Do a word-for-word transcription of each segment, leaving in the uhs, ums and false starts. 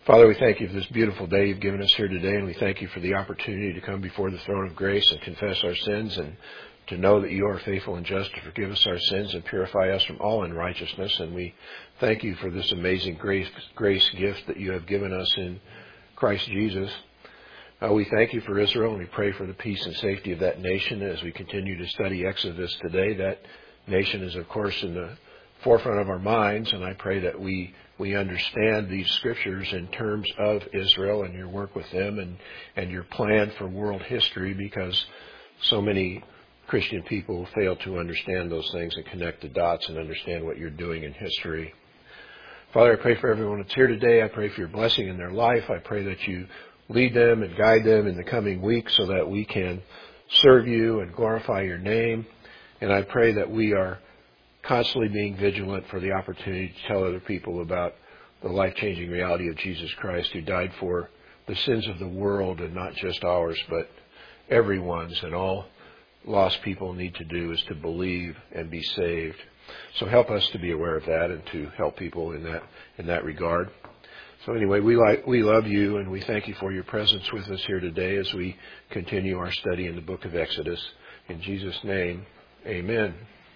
Father, we thank you for this beautiful day you've given us here today, and we thank you for the opportunity to come before the throne of grace and confess our sins and to know that you are faithful and just to forgive us our sins and purify us from all unrighteousness. And we thank you for this amazing grace, grace gift that you have given us in Christ Jesus. Uh, we thank you for Israel, and we pray for the peace and safety of that nation as we continue to study Exodus today. That nation is, of course, in the forefront of our minds, and I pray that we we understand these scriptures in terms of Israel and your work with them and, and your plan for world history, because so many Christian people fail to understand those things and connect the dots and understand what you're doing in history. Father, I pray for everyone that's here today. I pray for your blessing in their life. I pray that you lead them and guide them in the coming weeks so that we can serve you and glorify your name. And I pray that we are constantly being vigilant for the opportunity to tell other people about the life-changing reality of Jesus Christ, who died for the sins of the world and not just ours, but everyone's. And all lost people need to do is to believe and be saved. So help us to be aware of that and to help people in that in that regard. So anyway, we like we love you, and we thank you for your presence with us here today as we continue our study in the book of Exodus. In Jesus' name, amen.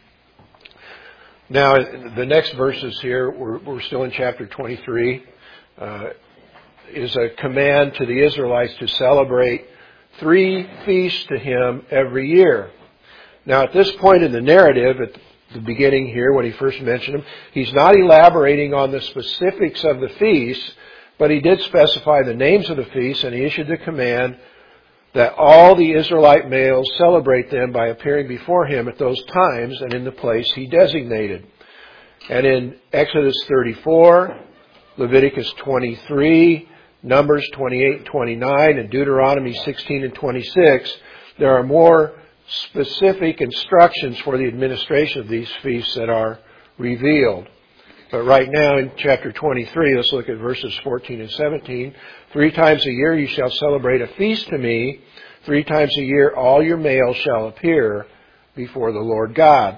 Now, the next verses here, we're, we're still in chapter twenty-three, uh, is a command to the Israelites to celebrate three feasts to him every year. Now, at this point in the narrative, at the beginning here, when he first mentioned them, he's not elaborating on the specifics of the feasts, but he did specify the names of the feasts, and he issued the command that all the Israelite males celebrate them by appearing before him at those times and in the place he designated. And in Exodus thirty-four, Leviticus twenty-three, Numbers twenty-eight and twenty-nine, and Deuteronomy sixteen and twenty-six, there are more specific instructions for the administration of these feasts that are revealed. But right now in chapter twenty-three, let's look at verses fourteen and seventeen. Three times a year you shall celebrate a feast to me. Three times a year all your males shall appear before the Lord God.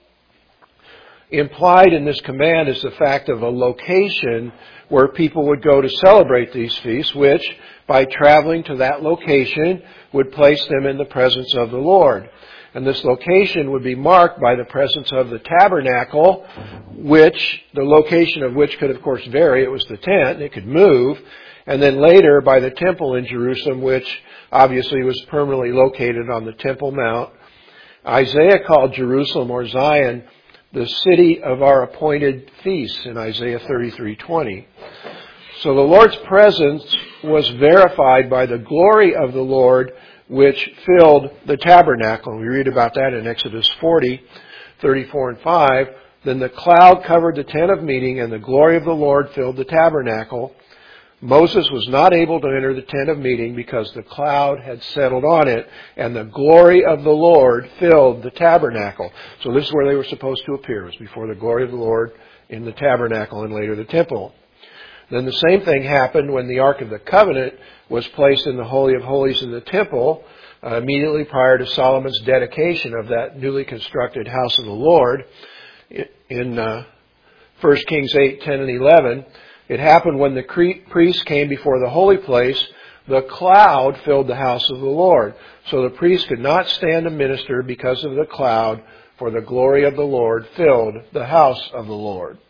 Implied in this command is the fact of a location where people would go to celebrate these feasts, which, by traveling to that location, would place them in the presence of the Lord. And this location would be marked by the presence of the tabernacle, which, the location of which could, of course, vary. It was the tent, and it could move. And then later by the temple in Jerusalem, which obviously was permanently located on the Temple Mount. Isaiah called Jerusalem, or Zion, the city of our appointed feasts in Isaiah thirty-three twenty. So the Lord's presence was verified by the glory of the Lord, which filled the tabernacle. We read about that in Exodus forty, thirty-four and five. Then the cloud covered the tent of meeting, and the glory of the Lord filled the tabernacle. Moses was not able to enter the tent of meeting because the cloud had settled on it, and the glory of the Lord filled the tabernacle. So this is where they were supposed to appear, was before the glory of the Lord in the tabernacle and later the temple. Then the same thing happened when the Ark of the Covenant was placed in the Holy of Holies in the temple, uh, immediately prior to Solomon's dedication of that newly constructed house of the Lord in uh, First Kings eight, ten, and eleven. It happened when the priests came before the holy place, the cloud filled the house of the Lord. So the priests could not stand to minister because of the cloud, for the glory of the Lord filled the house of the Lord.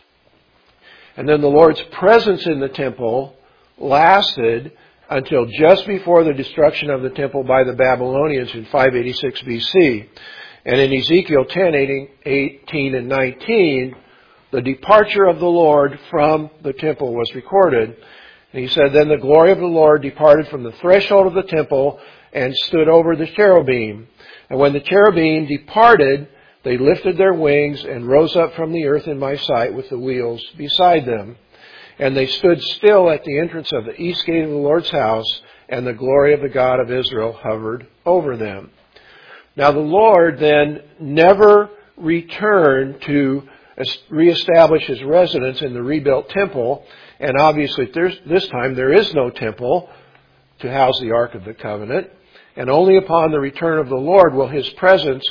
And then the Lord's presence in the temple lasted until just before the destruction of the temple by the Babylonians in five eighty-six B C. And in Ezekiel ten, eighteen, and nineteen, the departure of the Lord from the temple was recorded. And he said, then the glory of the Lord departed from the threshold of the temple and stood over the cherubim. And when the cherubim departed, they lifted their wings and rose up from the earth in my sight with the wheels beside them. And they stood still at the entrance of the east gate of the Lord's house, and the glory of the God of Israel hovered over them. Now the Lord then never returned to reestablish his residence in the rebuilt temple, and obviously there's, this time there is no temple to house the Ark of the Covenant, and only upon the return of the Lord will his presence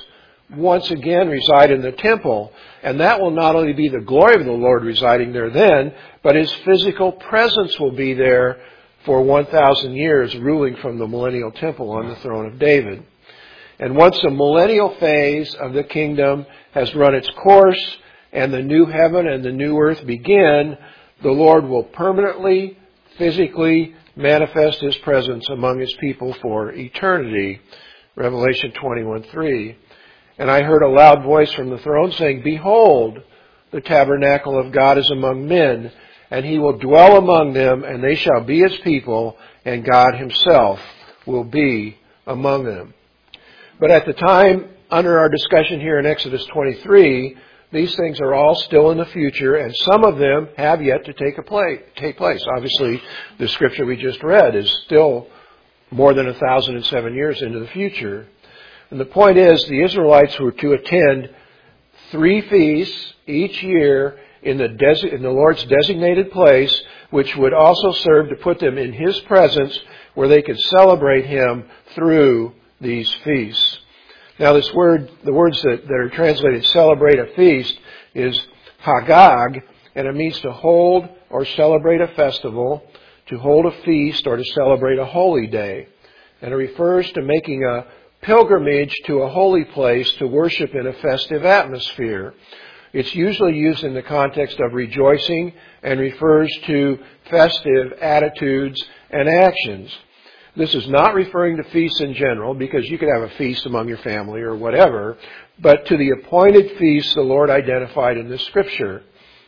once again reside in the temple. And that will not only be the glory of the Lord residing there then, but His physical presence will be there for one thousand years, ruling from the millennial temple on the throne of David. And once the millennial phase of the kingdom has run its course and the new heaven and the new earth begin, the Lord will permanently, physically manifest His presence among His people for eternity. Revelation twenty-one three. And I heard a loud voice from the throne saying, "Behold, the tabernacle of God is among men, and He will dwell among them, and they shall be His people, and God Himself will be among them." But at the time, under our discussion here in Exodus twenty-three, these things are all still in the future, and some of them have yet to take, a play, take place. Obviously, the scripture we just read is still more than one thousand seven years into the future. And the point is, the Israelites were to attend three feasts each year in the, des- in the Lord's designated place, which would also serve to put them in His presence where they could celebrate Him through these feasts. Now this word, the words that, that are translated celebrate a feast is hagag, and it means to hold or celebrate a festival, to hold a feast, or to celebrate a holy day. And it refers to making a pilgrimage to a holy place to worship in a festive atmosphere. It's usually used in the context of rejoicing and refers to festive attitudes and actions. This is not referring to feasts in general, because you could have a feast among your family or whatever, but to the appointed feasts the Lord identified in this scripture.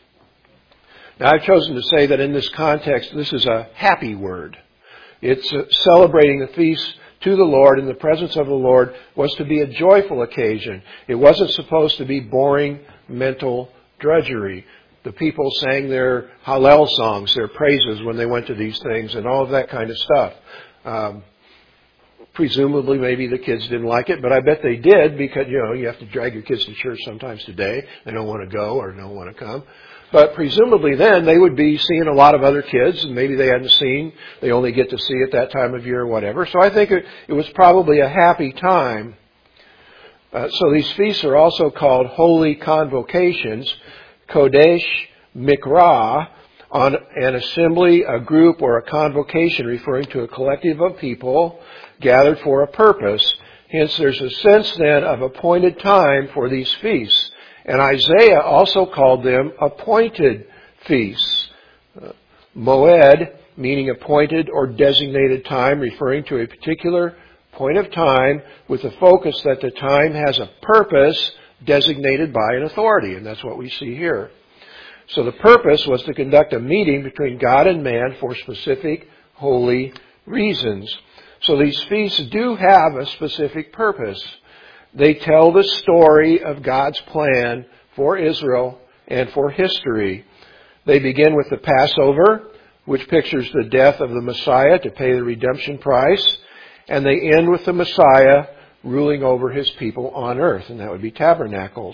Now, I've chosen to say that in this context, this is a happy word. It's uh, celebrating the feast to the Lord in the presence of the Lord was to be a joyful occasion. It wasn't supposed to be boring mental drudgery. The people sang their Hallel songs, their praises when they went to these things, and all of that kind of stuff. Um, presumably, maybe the kids didn't like it, but I bet they did, because, you know, you have to drag your kids to church sometimes today. They don't want to go or don't want to come. But presumably then they would be seeing a lot of other kids, and maybe they hadn't seen, they only get to see at that time of year or whatever. So I think it, it was probably a happy time. Uh, so these feasts are also called holy convocations, Kodesh Mikra, on an assembly, a group, or a convocation referring to a collective of people gathered for a purpose. Hence there's a sense then of appointed time for these feasts. And Isaiah also called them appointed feasts. Uh, Moed, meaning appointed or designated time, referring to a particular point of time with the focus that the time has a purpose designated by an authority. And that's what we see here. So the purpose was to conduct a meeting between God and man for specific holy reasons. So these feasts do have a specific purpose. They tell the story of God's plan for Israel and for history. They begin with the Passover, which pictures the death of the Messiah to pay the redemption price. And they end with the Messiah ruling over His people on earth, and that would be tabernacles.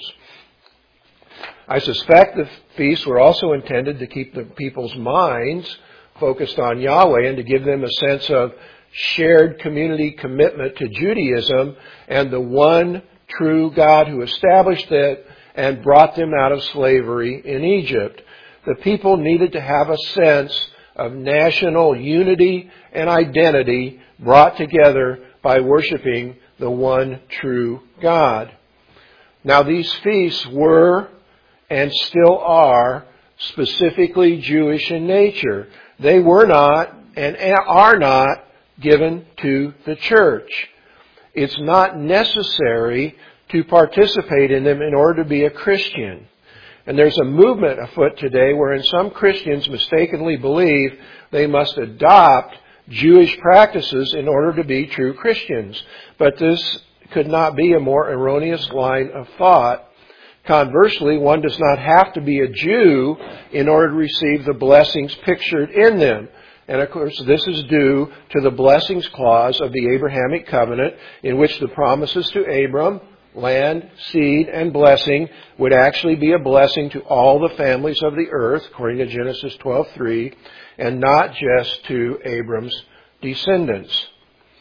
I suspect the feasts were also intended to keep the people's minds focused on Yahweh and to give them a sense of shared community commitment to Judaism and the one true God who established it and brought them out of slavery in Egypt. The people needed to have a sense of national unity and identity brought together by worshiping the one true God. Now, these feasts were and still are specifically Jewish in nature. They were not and are not given to the church. It's not necessary to participate in them in order to be a Christian. And there's a movement afoot today wherein some Christians mistakenly believe they must adopt Jewish practices in order to be true Christians. But this could not be a more erroneous line of thought. Conversely, one does not have to be a Jew in order to receive the blessings pictured in them. And of course, this is due to the blessings clause of the Abrahamic covenant, in which the promises to Abram, land, seed, and blessing, would actually be a blessing to all the families of the earth, according to Genesis twelve three, and not just to Abram's descendants.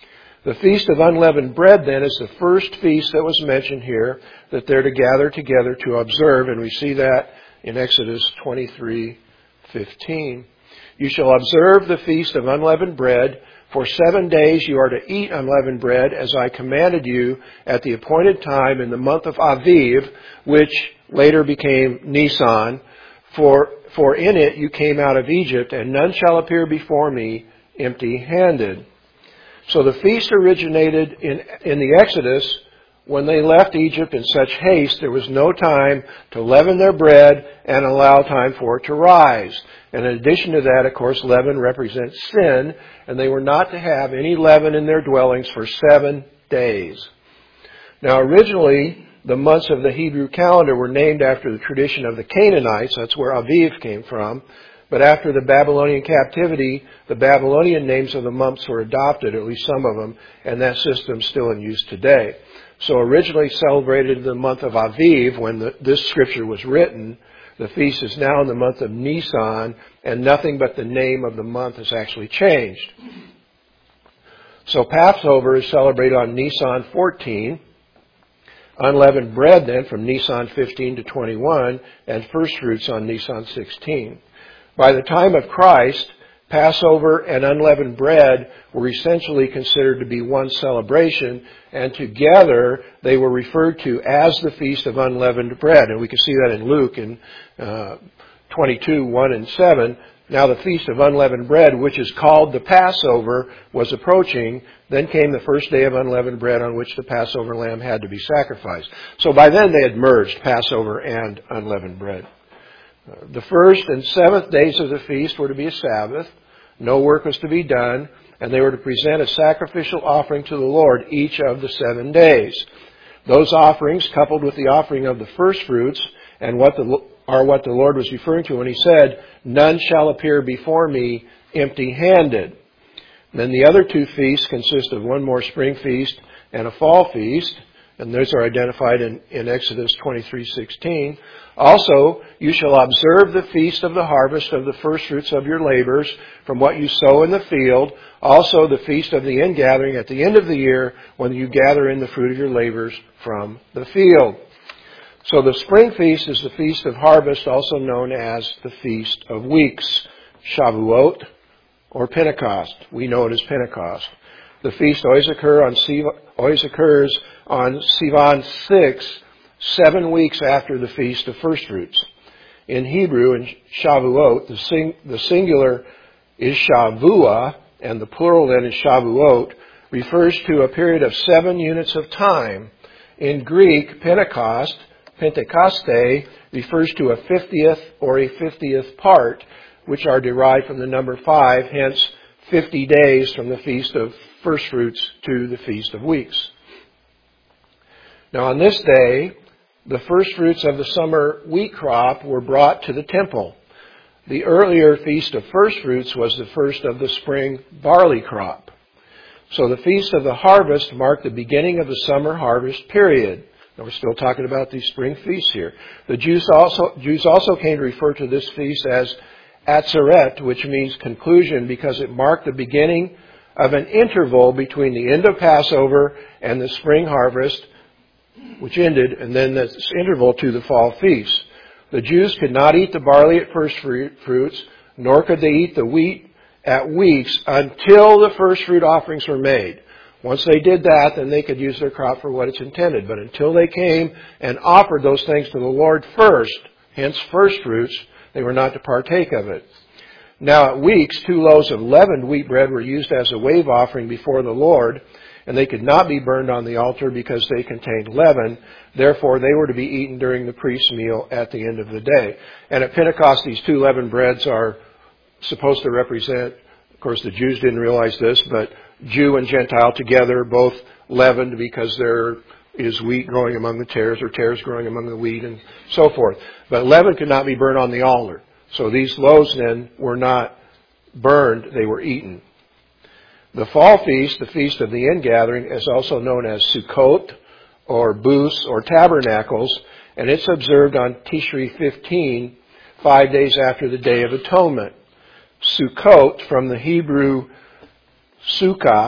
The Feast of Unleavened Bread, then, is the first feast that was mentioned here that they're to gather together to observe, and we see that in Exodus twenty-three fifteen. You shall observe the Feast of Unleavened Bread. For seven days you are to eat unleavened bread, as I commanded you at the appointed time in the month of Aviv, which later became Nisan. For, for in it you came out of Egypt, and none shall appear before me empty-handed. So the feast originated in, in the Exodus. When they left Egypt in such haste, there was no time to leaven their bread and allow time for it to rise. And in addition to that, of course, leaven represents sin, and they were not to have any leaven in their dwellings for seven days. Now, originally, the months of the Hebrew calendar were named after the tradition of the Canaanites. That's where Aviv came from. But after the Babylonian captivity, the Babylonian names of the months were adopted, at least some of them, and that system is still in use today. So originally celebrated in the month of Aviv, when the, this scripture was written, the feast is now in the month of Nisan, and nothing but the name of the month has actually changed. So Passover is celebrated on Nisan fourteen, unleavened bread then from Nisan fifteen to twenty-one, and first fruits on Nisan sixteen. By the time of Christ, Passover and unleavened bread were essentially considered to be one celebration, and together they were referred to as the Feast of Unleavened Bread. And we can see that in Luke in uh, twenty-two, one and seven. Now the Feast of Unleavened Bread, which is called the Passover, was approaching. Then came the first day of unleavened bread on which the Passover lamb had to be sacrificed. So by then they had merged Passover and unleavened bread. Uh, the first and seventh days of the feast were to be a Sabbath. No work was to be done, and they were to present a sacrificial offering to the Lord each of the seven days. Those offerings, coupled with the offering of the first fruits, and what the, are what the Lord was referring to when He said, "None shall appear before me empty-handed." Then the other two feasts consist of one more spring feast and a fall feast, and those are identified in, in Exodus twenty-three sixteen. Also, you shall observe the feast of the harvest of the first fruits of your labors from what you sow in the field. Also, the feast of the ingathering at the end of the year, when you gather in the fruit of your labors from the field. So the spring feast is the feast of harvest, also known as the Feast of Weeks, Shavuot, or Pentecost. We know it as Pentecost. The feast always occur on Sivan, always occurs on Sivan six, seven weeks after the Feast of First Fruits. In Hebrew, in Shavuot, the, sing, the singular is Shavua, and the plural then is Shavuot, refers to a period of seven units of time. In Greek, Pentecost, Pentekoste, refers to a fiftieth or a fiftieth part, which are derived from the number five, hence fifty days from the Feast of First Fruits to the Feast of Weeks. Now on this day, the first fruits of the summer wheat crop were brought to the temple. The earlier Feast of First Fruits was the first of the spring barley crop. So the Feast of the Harvest marked the beginning of the summer harvest period. Now we're still talking about these spring feasts here. The Jews also, Jews also came to refer to this feast as Atzeret, which means conclusion, because it marked the beginning of an interval between the end of Passover and the spring harvest, which ended, and then this interval to the fall feast. The Jews could not eat the barley at first fruits, nor could they eat the wheat at weeks until the first fruit offerings were made. Once they did that, then they could use their crop for what it's intended. But until they came and offered those things to the Lord first, hence first fruits, they were not to partake of it. Now at weeks, two loaves of leavened wheat bread were used as a wave offering before the Lord, and they could not be burned on the altar because they contained leaven. Therefore, they were to be eaten during the priest's meal at the end of the day. And at Pentecost, these two leavened breads are supposed to represent, of course the Jews didn't realize this, but Jew and Gentile together, both leavened because there is wheat growing among the tares or tares growing among the wheat and so forth. But leaven could not be burned on the altar. So these loaves then were not burned, they were eaten. The fall feast, the Feast of the Ingathering, is also known as Sukkot or Booths or Tabernacles, and it's observed on Tishri fifteen, five days after the Day of Atonement. Sukkot, from the Hebrew Sukkah,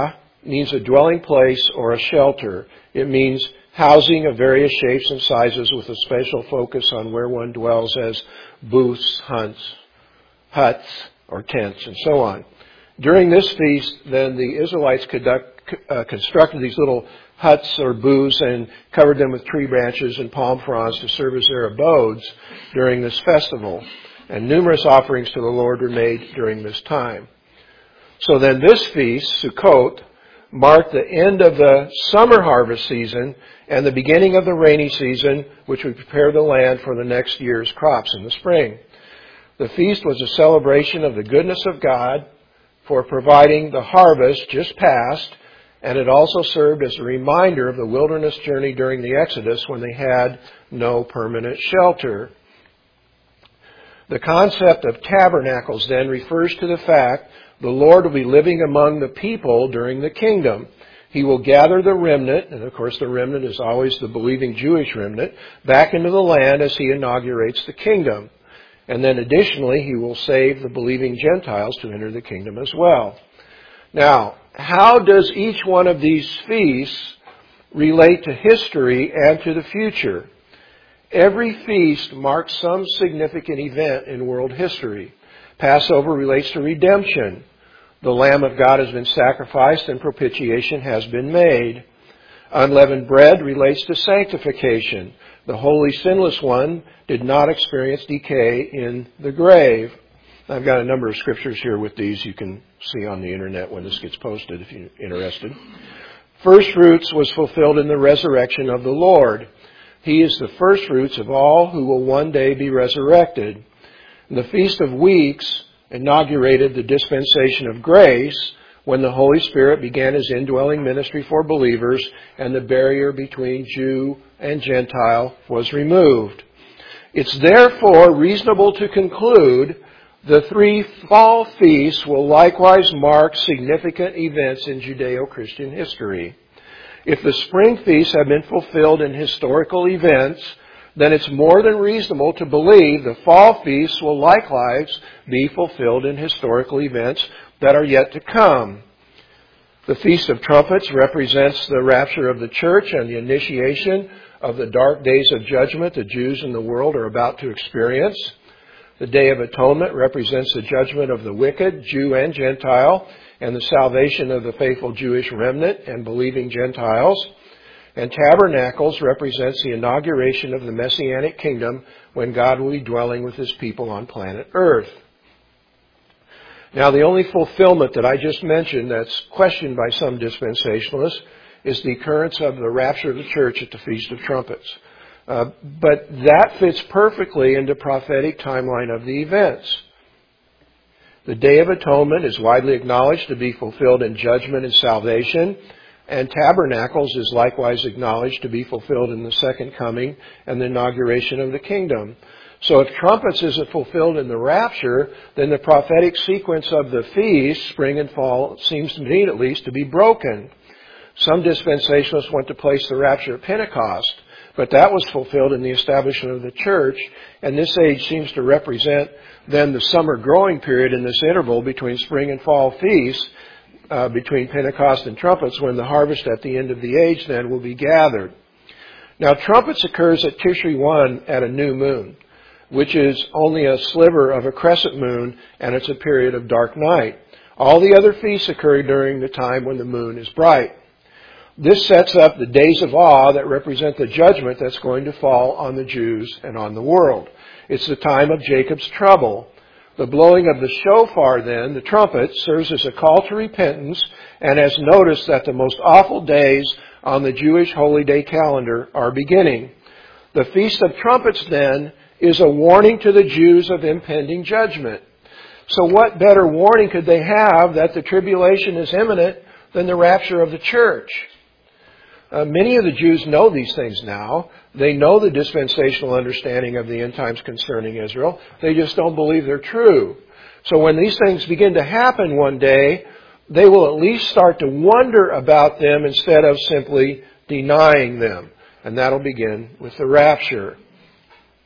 means a dwelling place or a shelter. It means housing of various shapes and sizes with a special focus on where one dwells as booths, hunts, huts, or tents, and so on. During this feast, then, the Israelites conduct, uh, constructed these little huts or booths and covered them with tree branches and palm fronds to serve as their abodes during this festival. And numerous offerings to the Lord were made during this time. So then this feast, Sukkot, marked the end of the summer harvest season and the beginning of the rainy season, which would prepare the land for the next year's crops in the spring. The feast was a celebration of the goodness of God for providing the harvest just past, and it also served as a reminder of the wilderness journey during the Exodus when they had no permanent shelter. The concept of tabernacles then refers to the fact the Lord will be living among the people during the kingdom. He will gather the remnant, and of course the remnant is always the believing Jewish remnant, back into the land as he inaugurates the kingdom. And then additionally, he will save the believing Gentiles to enter the kingdom as well. Now, how does each one of these feasts relate to history and to the future? Every feast marks some significant event in world history. Passover relates to redemption. The Lamb of God has been sacrificed and propitiation has been made. Unleavened bread relates to sanctification. The Holy Sinless One did not experience decay in the grave. I've got a number of scriptures here with these you can see on the internet when this gets posted if you're interested. First fruits was fulfilled in the resurrection of the Lord. He is the first fruits of all who will one day be resurrected. The Feast of Weeks inaugurated the dispensation of grace when the Holy Spirit began his indwelling ministry for believers and the barrier between Jew and Gentile was removed. It's therefore reasonable to conclude the three fall feasts will likewise mark significant events in Judeo-Christian history. If the spring feasts have been fulfilled in historical events, then it's more than reasonable to believe the fall feasts will likewise be fulfilled in historical events that are yet to come. The Feast of Trumpets represents the rapture of the church and the initiation of the dark days of judgment the Jews in the world are about to experience. The Day of Atonement represents the judgment of the wicked, Jew and Gentile, and the salvation of the faithful Jewish remnant and believing Gentiles. And Tabernacles represents the inauguration of the Messianic kingdom when God will be dwelling with his people on planet Earth. Now, the only fulfillment that I just mentioned that's questioned by some dispensationalists is the occurrence of the rapture of the church at the Feast of Trumpets. Uh, but that fits perfectly into the prophetic timeline of the events. The Day of Atonement is widely acknowledged to be fulfilled in judgment and salvation, and Tabernacles is likewise acknowledged to be fulfilled in the second coming and the inauguration of the kingdom. So if trumpets isn't fulfilled in the rapture, then the prophetic sequence of the feasts, spring and fall, seems to me at least to be broken. Some dispensationalists want to place the rapture at Pentecost, but that was fulfilled in the establishment of the church, and this age seems to represent then the summer growing period in this interval between spring and fall feasts, uh, between Pentecost and trumpets, when the harvest at the end of the age then will be gathered. Now, trumpets occurs at Tishri one at a new moon, which is only a sliver of a crescent moon, and it's a period of dark night. All the other feasts occur during the time when the moon is bright. This sets up the days of awe that represent the judgment that's going to fall on the Jews and on the world. It's the time of Jacob's trouble. The blowing of the shofar then, the trumpet, serves as a call to repentance and has noticed that the most awful days on the Jewish holy day calendar are beginning. The Feast of Trumpets then is a warning to the Jews of impending judgment. So what better warning could they have that the tribulation is imminent than the rapture of the church? Uh, many of the Jews know these things now. They know the dispensational understanding of the end times concerning Israel. They just don't believe they're true. So when these things begin to happen one day, they will at least start to wonder about them instead of simply denying them. And that'll begin with the rapture.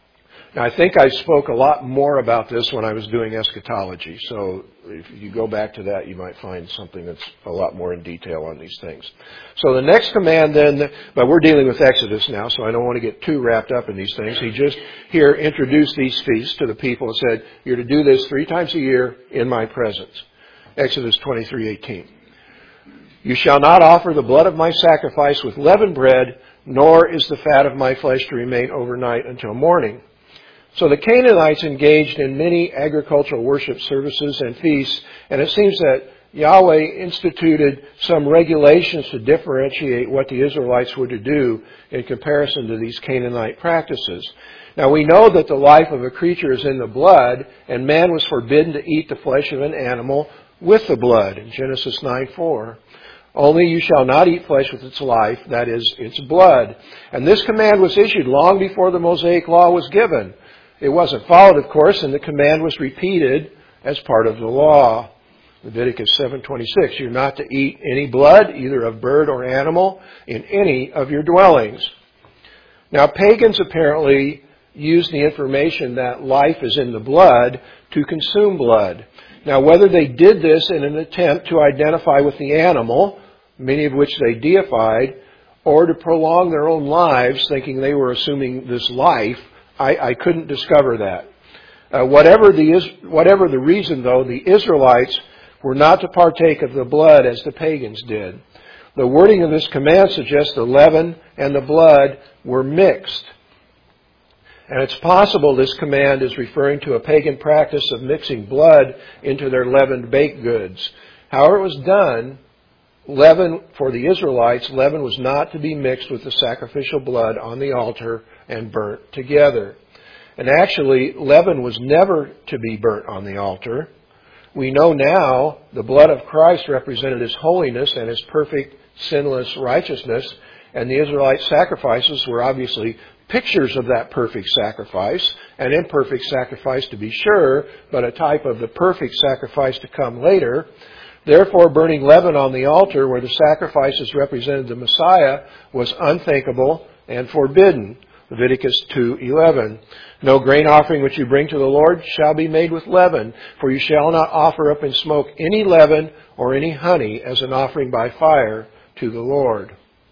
Now, I think I spoke a lot more about this when I was doing eschatology. So if you go back to that, you might find something that's a lot more in detail on these things. So the next command then, but we're dealing with Exodus now, so I don't want to get too wrapped up in these things. He just here introduced these feasts to the people and said, you're to do this three times a year in my presence. Exodus twenty-three eighteen. You shall not offer the blood of my sacrifice with leavened bread, nor is the fat of my flesh to remain overnight until morning. So the Canaanites engaged in many agricultural worship services and feasts, and it seems that Yahweh instituted some regulations to differentiate what the Israelites were to do in comparison to these Canaanite practices. Now we know that the life of a creature is in the blood, and man was forbidden to eat the flesh of an animal with the blood in Genesis nine four. Only you shall not eat flesh with its life, that is, its blood. And this command was issued long before the Mosaic Law was given. It wasn't followed, of course, and the command was repeated as part of the law. Leviticus seven twenty-six, you're not to eat any blood, either of bird or animal, in any of your dwellings. Now, pagans apparently used the information that life is in the blood to consume blood. Now, whether they did this in an attempt to identify with the animal, many of which they deified, or to prolong their own lives, thinking they were assuming this life, I, I couldn't discover that. Uh, whatever the whatever the reason, though, the Israelites were not to partake of the blood as the pagans did. The wording of this command suggests the leaven and the blood were mixed. And it's possible this command is referring to a pagan practice of mixing blood into their leavened baked goods. However it was done, leaven, for the Israelites, leaven was not to be mixed with the sacrificial blood on the altar and burnt together. And actually, leaven was never to be burnt on the altar. We know now the blood of Christ represented His holiness and His perfect, sinless righteousness, and the Israelite sacrifices were obviously pictures of that perfect sacrifice, an imperfect sacrifice to be sure, but a type of the perfect sacrifice to come later. Therefore, burning leaven on the altar where the sacrifices represented the Messiah was unthinkable and forbidden. Leviticus two eleven. No grain offering which you bring to the Lord shall be made with leaven, for you shall not offer up in smoke any leaven or any honey as an offering by fire to the Lord.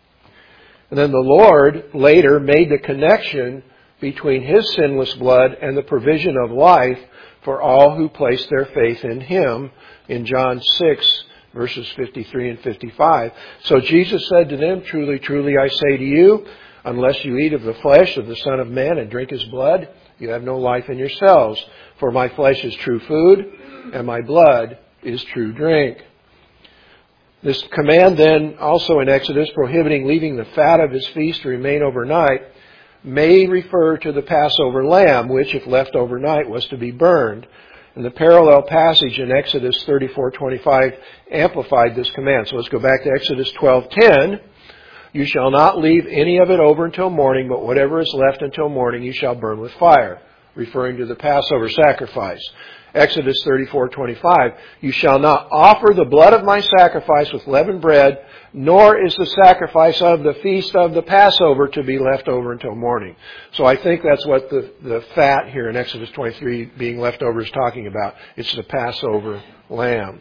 And then the Lord later made the connection between His sinless blood and the provision of life for all who place their faith in Him in John six, verses fifty-three and fifty-five. So Jesus said to them, truly, truly, I say to you, unless you eat of the flesh of the Son of Man and drink His blood, you have no life in yourselves. For my flesh is true food, and my blood is true drink. This command then, also in Exodus, prohibiting leaving the fat of his feast to remain overnight, may refer to the Passover lamb, which, if left overnight, was to be burned. And the parallel passage in Exodus thirty-four twenty-five amplified this command. So let's go back to Exodus twelve ten. You shall not leave any of it over until morning, but whatever is left until morning you shall burn with fire, referring to the Passover sacrifice. Exodus thirty-four twenty-five, you shall not offer the blood of my sacrifice with leavened bread, nor is the sacrifice of the feast of the Passover to be left over until morning. So I think that's what the, the fat here in Exodus twenty-three being left over is talking about. It's the Passover lamb.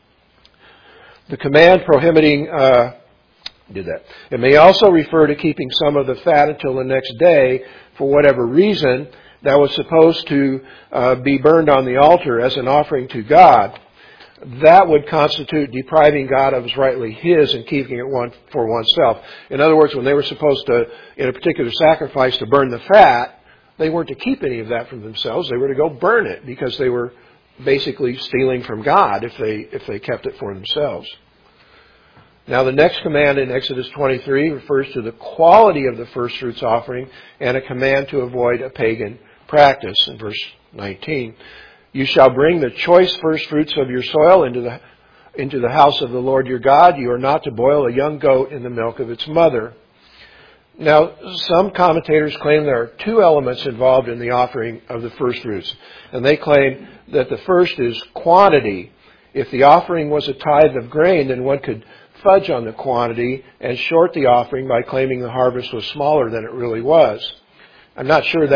The command prohibiting uh, did that. It may also refer to keeping some of the fat until the next day for whatever reason that was supposed to uh, be burned on the altar as an offering to God. That would constitute depriving God of His rightly His and keeping it one for oneself. In other words, when they were supposed to, in a particular sacrifice, to burn the fat, they weren't to keep any of that for themselves. They were to go burn it because they were basically stealing from God if they if they kept it for themselves. Now, the next command in Exodus twenty-three refers to the quality of the first fruits offering and a command to avoid a pagan practice. In verse nineteen, you shall bring the choice first fruits of your soil into the into the house of the Lord your God. You are not to boil a young goat in the milk of its mother. Now, some commentators claim there are two elements involved in the offering of the first fruits. And they claim that the first is quantity. If the offering was a tithe of grain, then one could fudge on the quantity and short the offering by claiming the harvest was smaller than it really was. I'm not sure that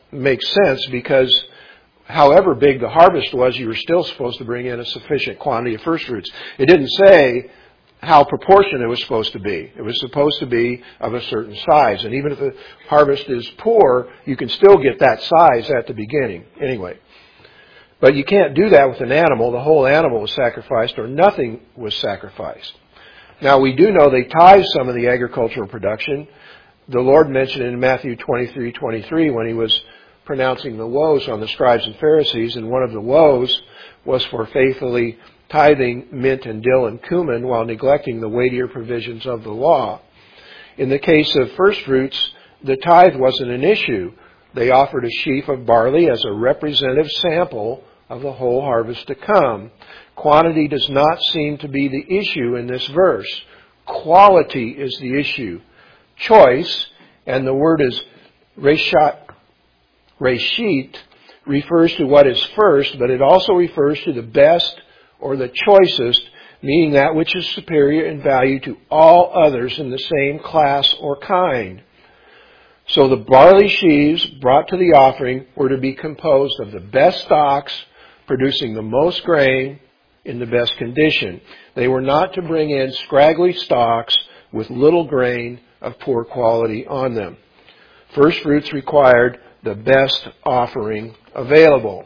makes sense because however big the harvest was, you were still supposed to bring in a sufficient quantity of first fruits. It didn't say how proportionate it was supposed to be. It was supposed to be of a certain size. And even if the harvest is poor, you can still get that size at the beginning. Anyway. But you can't do that with an animal. The whole animal was sacrificed or nothing was sacrificed. Now we do know they tithe some of the agricultural production. The Lord mentioned in Matthew twenty-three twenty-three when he was pronouncing the woes on the scribes and Pharisees, and one of the woes was for faithfully tithing mint and dill and cumin while neglecting the weightier provisions of the law. In the case of first fruits, the tithe wasn't an issue. They offered a sheaf of barley as a representative sample of the whole harvest to come. Quantity does not seem to be the issue in this verse. Quality is the issue. Choice, and the word is reshat, reshit, refers to what is first, but it also refers to the best or the choicest, meaning that which is superior in value to all others in the same class or kind. So the barley sheaves brought to the offering were to be composed of the best stocks, producing the most grain in the best condition. They were not to bring in scraggly stalks with little grain of poor quality on them. First fruits required the best offering available.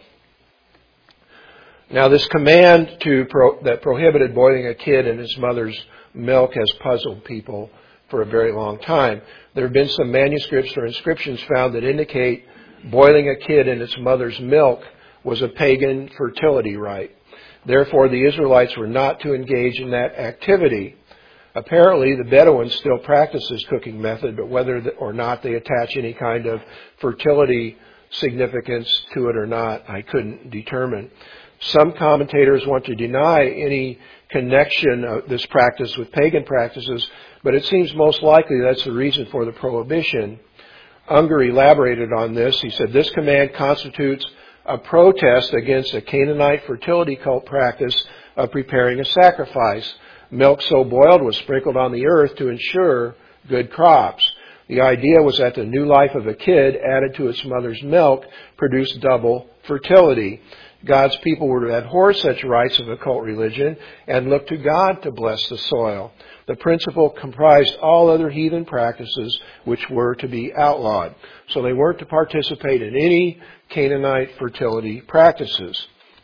Now, this command to pro, that prohibited boiling a kid in his mother's milk has puzzled people for a very long time. There have been some manuscripts or inscriptions found that indicate boiling a kid in its mother's milk was a pagan fertility rite. Therefore, the Israelites were not to engage in that activity. Apparently, the Bedouins still practice this cooking method, but whether or not they attach any kind of fertility significance to it or not, I couldn't determine. Some commentators want to deny any connection of this practice with pagan practices, but it seems most likely that's the reason for the prohibition. Unger elaborated on this. He said, this command constitutes a protest against a Canaanite fertility cult practice of preparing a sacrifice. Milk so boiled was sprinkled on the earth to ensure good crops. The idea was that the new life of a kid added to its mother's milk produced double fertility. God's people were to abhor such rites of occult religion and look to God to bless the soil. The principle comprised all other heathen practices which were to be outlawed. So they weren't to participate in any Canaanite fertility practices.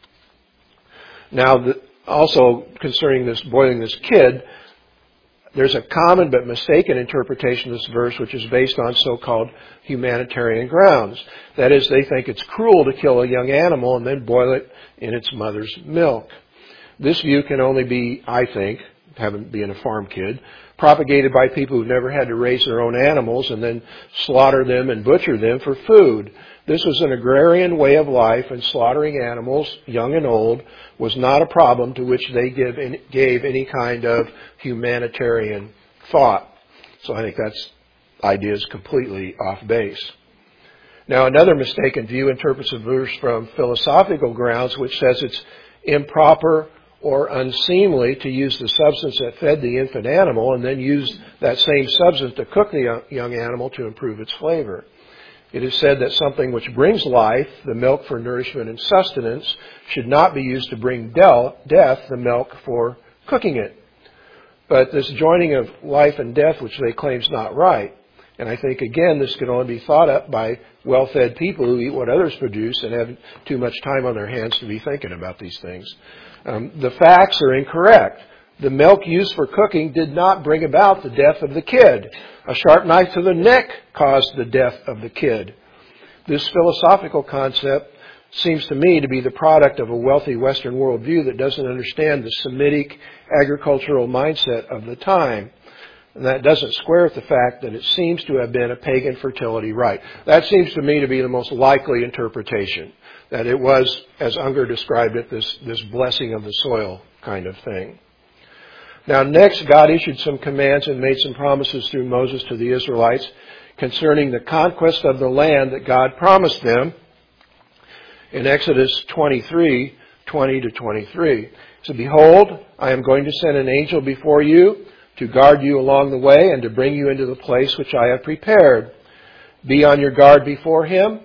Now, the, also concerning this boiling this kid, there's a common but mistaken interpretation of this verse which is based on so-called humanitarian grounds. That is, they think it's cruel to kill a young animal and then boil it in its mother's milk. This view can only be, I think, having been a farm kid, propagated by people who've never had to raise their own animals and then slaughter them and butcher them for food. This was an agrarian way of life, and slaughtering animals, young and old, was not a problem to which they give any, gave any kind of humanitarian thought. So I think that's idea is completely off base. Now, another mistaken view interprets a verse from philosophical grounds, which says it's improper or unseemly to use the substance that fed the infant animal and then use that same substance to cook the young animal to improve its flavor. It is said that something which brings life, the milk for nourishment and sustenance, should not be used to bring death, the milk for cooking it. But this joining of life and death, which they claim is not right. And I think, again, this can only be thought up by well-fed people who eat what others produce and have too much time on their hands to be thinking about these things. Um, the facts are incorrect. The milk used for cooking did not bring about the death of the kid. A sharp knife to the neck caused the death of the kid. This philosophical concept seems to me to be the product of a wealthy Western worldview that doesn't understand the Semitic agricultural mindset of the time. And that doesn't square with the fact that it seems to have been a pagan fertility rite. That seems to me to be the most likely interpretation, that it was, as Unger described it, this, this blessing of the soil kind of thing. Now, next, God issued some commands and made some promises through Moses to the Israelites concerning the conquest of the land that God promised them in Exodus twenty-three, twenty to twenty-three. So, behold, I am going to send an angel before you to guard you along the way and to bring you into the place which I have prepared. Be on your guard before him.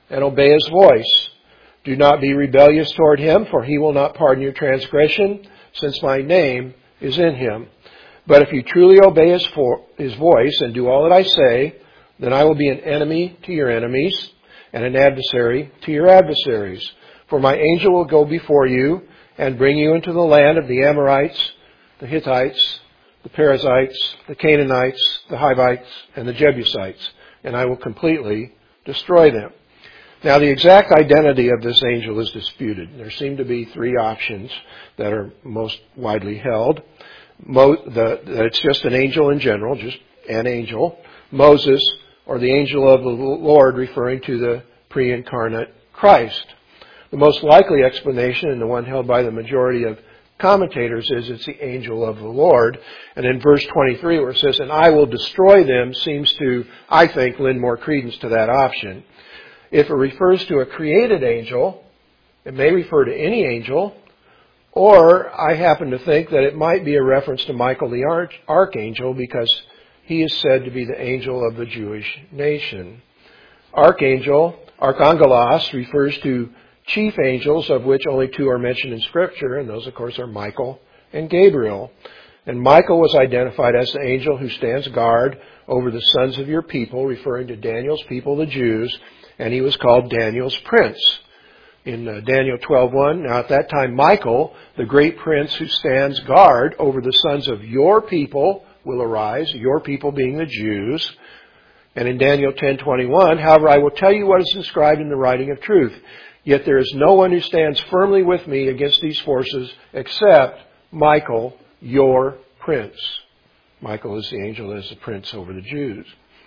and obey his voice. Do not be rebellious toward him, for he will not pardon your transgression, since my name is in him. But if you truly obey his, for, his voice and do all that I say, then I will be an enemy to your enemies and an adversary to your adversaries. For my angel will go before you and bring you into the land of the Amorites, the Hittites, the Perizzites, the Canaanites, the Hivites, and the Jebusites, and I will completely destroy them. Now, the exact identity of this angel is disputed. There seem to be three options that are most widely held. Mo, the, that it's just an angel in general, just an angel. Moses, or the angel of the Lord, referring to the pre-incarnate Christ. The most likely explanation, and the one held by the majority of commentators, is it's the angel of the Lord. And in verse twenty-three, where it says, and I will destroy them, seems to, I think, lend more credence to that option. If it refers to a created angel, it may refer to any angel, or I happen to think that it might be a reference to Michael the Arch- Archangel, because he is said to be the angel of the Jewish nation. Archangel, Archangelos, refers to chief angels, of which only two are mentioned in Scripture, and those, of course, are Michael and Gabriel. And Michael was identified as the angel who stands guard over the sons of your people, referring to Daniel's people, the Jews, and he was called Daniel's prince. In uh, Daniel twelve one, now at that time Michael, the great prince who stands guard over the sons of your people, will arise, your people being the Jews. And in Daniel ten twenty-one, however, I will tell you what is inscribed in the writing of truth. Yet there is no one who stands firmly with me against these forces except Michael, your prince. Michael is the angel that is the prince over the Jews.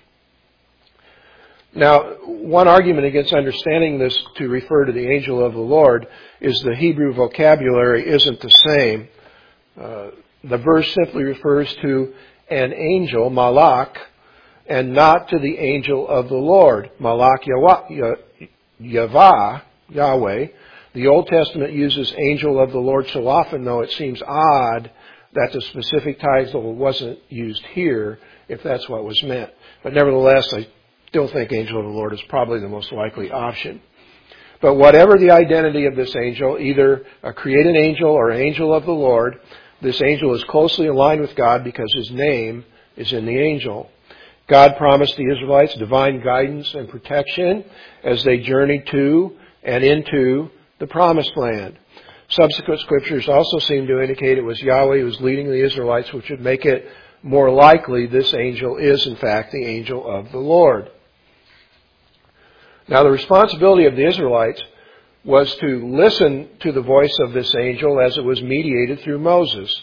Now, one argument against understanding this to refer to the angel of the Lord is the Hebrew vocabulary isn't the same. Uh, the verse simply refers to an angel, malak, and not to the angel of the Lord, malak Yahweh, Yahweh. The Old Testament uses angel of the Lord so often, though it seems odd that the specific title wasn't used here, if that's what was meant. But nevertheless, I still think angel of the Lord is probably the most likely option. But whatever the identity of this angel, either a created angel or an angel of the Lord, this angel is closely aligned with God because his name is in the angel. God promised the Israelites divine guidance and protection as they journeyed to and into the promised land. Subsequent scriptures also seem to indicate it was Yahweh who was leading the Israelites, which would make it more likely this angel is, in fact, the angel of the Lord. Now, the responsibility of the Israelites was to listen to the voice of this angel as it was mediated through Moses.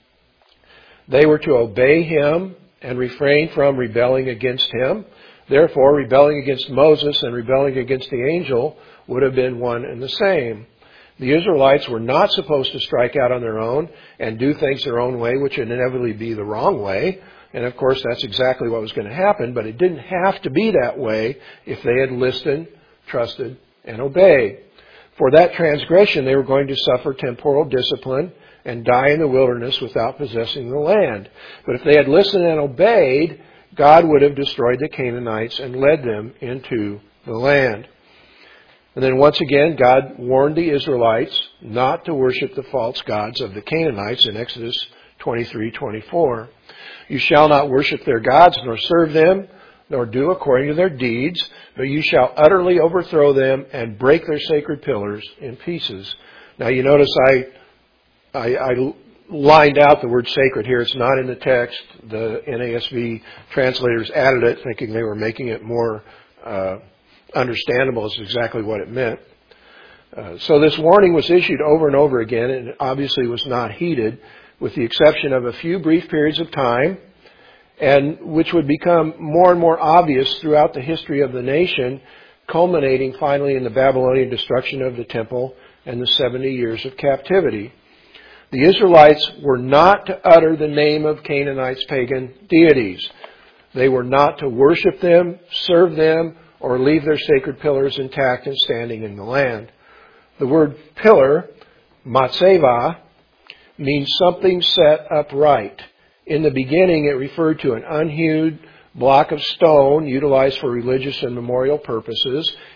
They were to obey him and refrain from rebelling against him. Therefore, rebelling against Moses and rebelling against the angel would have been one and the same. The Israelites were not supposed to strike out on their own and do things their own way, which would inevitably be the wrong way. And of course, that's exactly what was going to happen, but it didn't have to be that way if they had listened, trusted, and obeyed. For that transgression, they were going to suffer temporal discipline and die in the wilderness without possessing the land. But if they had listened and obeyed, God would have destroyed the Canaanites and led them into the land. And then once again, God warned the Israelites not to worship the false gods of the Canaanites in Exodus twenty-three twenty-four. You shall not worship their gods, nor serve them, nor do according to their deeds, but you shall utterly overthrow them and break their sacred pillars in pieces. Now you notice I, I, I lined out the word sacred here. It's not in the text. The N A S V translators added it, thinking they were making it more uh, understandable as exactly what it meant. Uh, so this warning was issued over and over again, and it obviously was not heeded, with the exception of a few brief periods of time, and which would become more and more obvious throughout the history of the nation, culminating finally in the Babylonian destruction of the temple and the seventy years of captivity. The Israelites were not to utter the name of Canaanites' pagan deities. They were not to worship them, serve them, or leave their sacred pillars intact and standing in the land. The word pillar, matzeva, means something set upright. In the beginning, it referred to an unhewed block of stone utilized for religious and memorial purposes,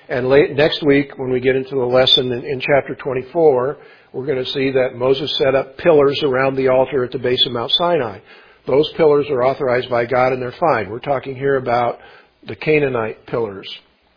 And late, next week, when we get into the lesson in, in chapter twenty-four, we're going to see that Moses set up pillars around the altar at the base of Mount Sinai. Those pillars are authorized by God and they're fine. We're talking here about the Canaanite pillars.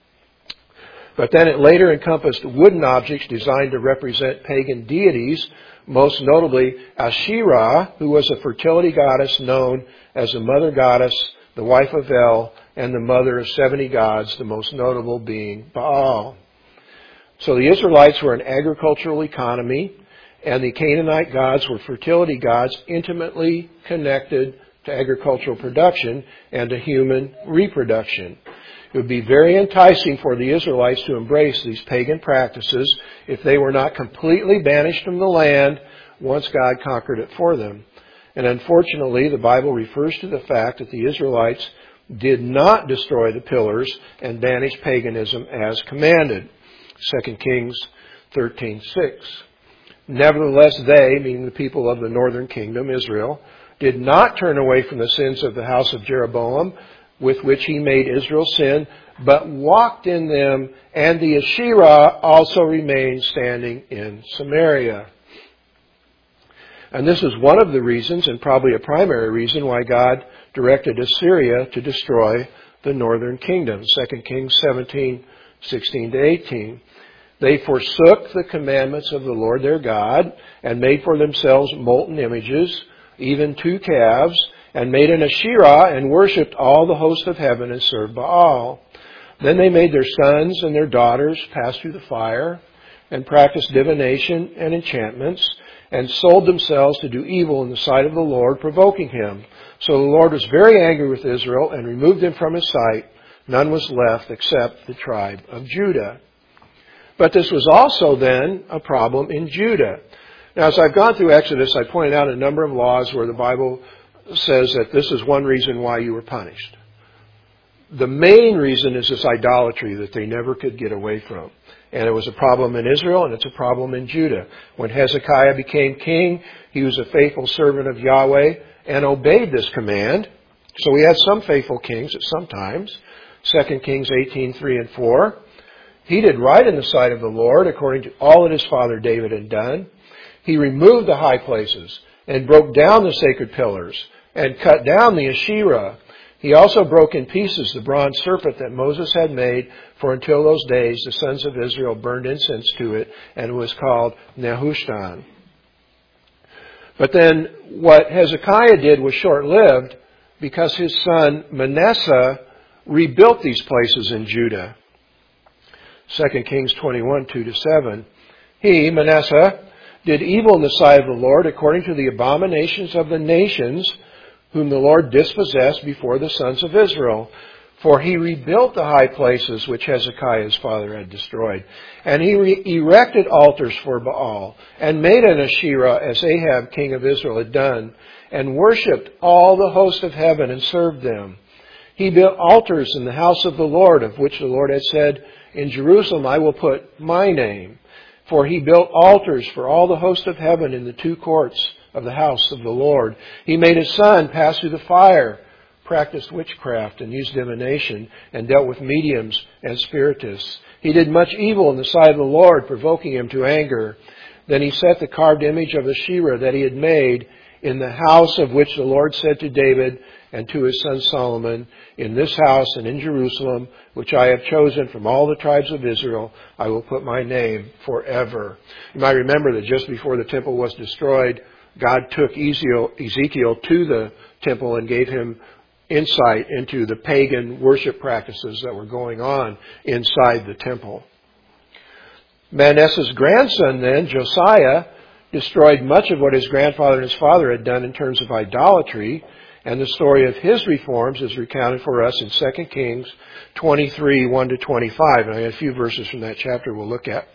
But then it later encompassed wooden objects designed to represent pagan deities, most notably Asherah, who was a fertility goddess known as the mother goddess, the wife of El, and the mother of seventy gods, the most notable being Baal. So the Israelites were an agricultural economy, and the Canaanite gods were fertility gods intimately connected to agricultural production and to human reproduction. It would be very enticing for the Israelites to embrace these pagan practices if they were not completely banished from the land once God conquered it for them. And unfortunately, the Bible refers to the fact that the Israelites did not destroy the pillars and banish paganism as commanded. Second Kings thirteen six. Nevertheless, they, meaning the people of the northern kingdom, Israel, did not turn away from the sins of the house of Jeroboam, with which he made Israel sin, but walked in them, and the Asherah also remained standing in Samaria. And this is one of the reasons, and probably a primary reason, why God directed Assyria to destroy the northern kingdom. Second Kings seventeen sixteen to eighteen. They forsook the commandments of the Lord their God, and made for themselves molten images, even two calves, and made an Asherah, and worshipped all the host of heaven, and served Baal. Then they made their sons and their daughters pass through the fire, and practiced divination and enchantments, and sold themselves to do evil in the sight of the Lord, provoking him. So the Lord was very angry with Israel, and removed them from his sight. None was left except the tribe of Judah. But this was also then a problem in Judah. Now, as I've gone through Exodus, I pointed out a number of laws where the Bible says that this is one reason why you were punished. The main reason is this idolatry that they never could get away from. And it was a problem in Israel, and it's a problem in Judah. When Hezekiah became king, he was a faithful servant of Yahweh and obeyed this command. So we had some faithful kings at some times. Second Kings eighteen three and four. He did right in the sight of the Lord, according to all that his father David had done. He removed the high places and broke down the sacred pillars and cut down the Asherah. He also broke in pieces the bronze serpent that Moses had made, for until those days the sons of Israel burned incense to it, and it was called Nehushtan. But then what Hezekiah did was short-lived, because his son Manasseh rebuilt these places in Judah. Second Kings twenty-one, two to seven. He, Manasseh, did evil in the sight of the Lord according to the abominations of the nations whom the Lord dispossessed before the sons of Israel. For he rebuilt the high places which Hezekiah his father had destroyed. And he re- erected altars for Baal, and made an Asherah as Ahab king of Israel had done, and worshipped all the host of heaven and served them. He built altars in the house of the Lord, of which the Lord had said, in Jerusalem I will put my name. For he built altars for all the host of heaven in the two courts of the house of the Lord. He made his son pass through the fire, practiced witchcraft and used divination, and dealt with mediums and spiritists. He did much evil in the sight of the Lord, provoking him to anger. Then he set the carved image of Asherah that he had made in the house of which the Lord said to David and to his son Solomon, in this house and in Jerusalem, which I have chosen from all the tribes of Israel, I will put my name forever. You might remember that just before the temple was destroyed, God took Ezekiel to the temple and gave him insight into the pagan worship practices that were going on inside the temple. Manasseh's grandson then, Josiah, destroyed much of what his grandfather and his father had done in terms of idolatry, and the story of his reforms is recounted for us in Second Kings twenty-three, one to twenty-five. And I have a few verses from that chapter we'll look at.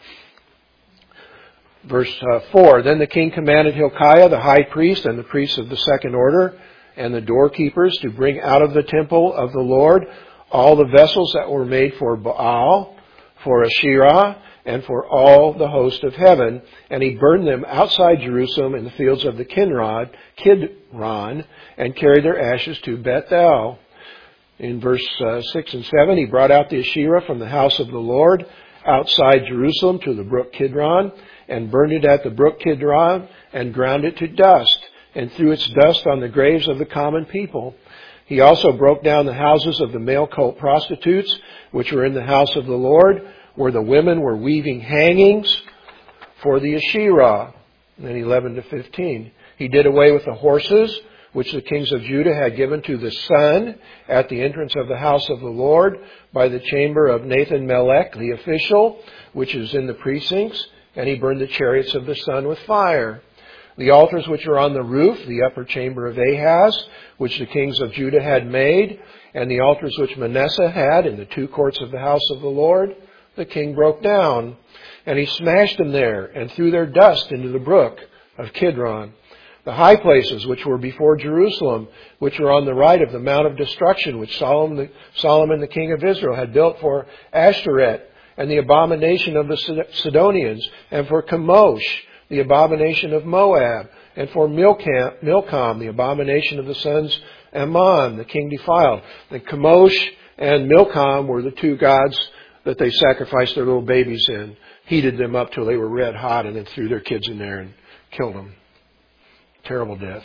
Verse uh, four, Then the king commanded Hilkiah, the high priest, and the priests of the second order, and the doorkeepers to bring out of the temple of the Lord all the vessels that were made for Baal, for Asherah, and for all the host of heaven. And he burned them outside Jerusalem in the fields of the Kidron, Kidron, and carried their ashes to Bethel. In verse uh, six and seven, he brought out the Asherah from the house of the Lord outside Jerusalem to the brook Kidron, and burned it at the brook Kidron, and ground it to dust, and threw its dust on the graves of the common people. He also broke down the houses of the male cult prostitutes, which were in the house of the Lord, where the women were weaving hangings for the Asherah. And then eleven to fifteen. He did away with the horses, which the kings of Judah had given to the sun at the entrance of the house of the Lord by the chamber of Nathan Melech, the official, which is in the precincts, and he burned the chariots of the sun with fire. The altars which are on the roof, the upper chamber of Ahaz, which the kings of Judah had made, and the altars which Manasseh had in the two courts of the house of the Lord, the king broke down. And he smashed them there and threw their dust into the brook of Kidron. The high places which were before Jerusalem, which were on the right of the Mount of Destruction, which Solomon, Solomon the king of Israel had built for Ashtoreth, and the abomination of the Sidonians, and for Chemosh, the abomination of Moab, and for Milcom, Milcom, the abomination of the sons Ammon, the king defiled. The Chemosh and Milcom were the two gods that they sacrificed their little babies in, heated them up till they were red hot, and then threw their kids in there and killed them. Terrible death.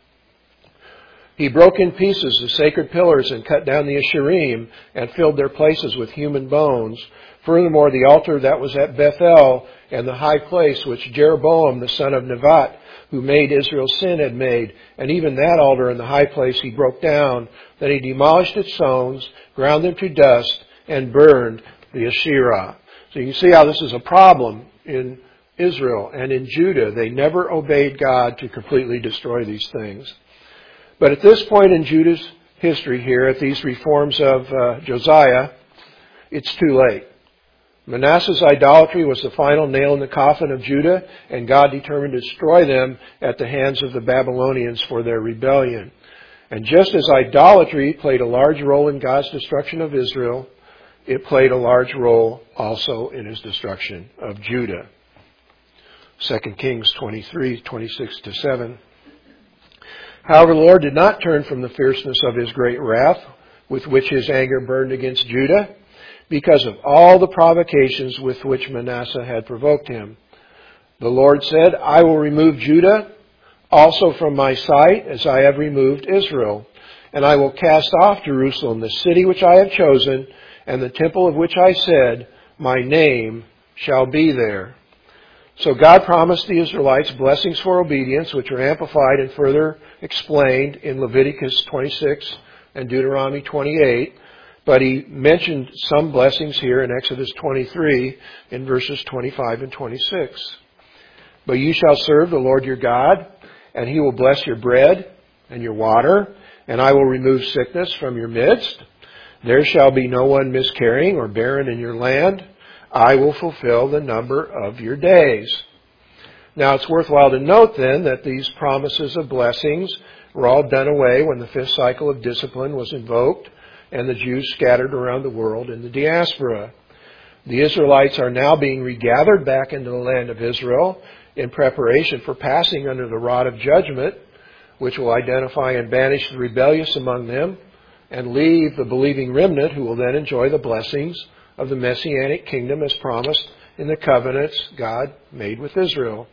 He broke in pieces the sacred pillars and cut down the Asherim and filled their places with human bones. Furthermore, the altar that was at Bethel and the high place which Jeroboam the son of Nevat, who made Israel sin, had made, and even that altar and the high place he broke down. Then he demolished its stones, ground them to dust, and burned the Asherah. So you can see how this is a problem in Israel and in Judah. They never obeyed God to completely destroy these things. But at this point in Judah's history here, at these reforms of uh, Josiah, it's too late. Manasseh's idolatry was the final nail in the coffin of Judah, and God determined to destroy them at the hands of the Babylonians for their rebellion. And just as idolatry played a large role in God's destruction of Israel, it played a large role also in his destruction of Judah. Second Kings twenty-three, twenty-six to seven. However, the Lord did not turn from the fierceness of his great wrath with which his anger burned against Judah, because of all the provocations with which Manasseh had provoked him. The Lord said, I will remove Judah also from my sight, as I have removed Israel. And I will cast off Jerusalem, the city which I have chosen, and the temple of which I said, my name shall be there. So God promised the Israelites blessings for obedience, which are amplified and further explained in Leviticus twenty-six and Deuteronomy twenty-eight. But he mentioned some blessings here in Exodus twenty-three in verses twenty-five and twenty-six. But you shall serve the Lord your God, and he will bless your bread and your water, and I will remove sickness from your midst. There shall be no one miscarrying or barren in your land. I will fulfill the number of your days. Now it's worthwhile to note then that these promises of blessings were all done away when the fifth cycle of discipline was invoked and the Jews scattered around the world in the diaspora. The Israelites are now being regathered back into the land of Israel in preparation for passing under the rod of judgment, which will identify and banish the rebellious among them and leave the believing remnant, who will then enjoy the blessings of the Messianic kingdom as promised in the covenants God made with Israel.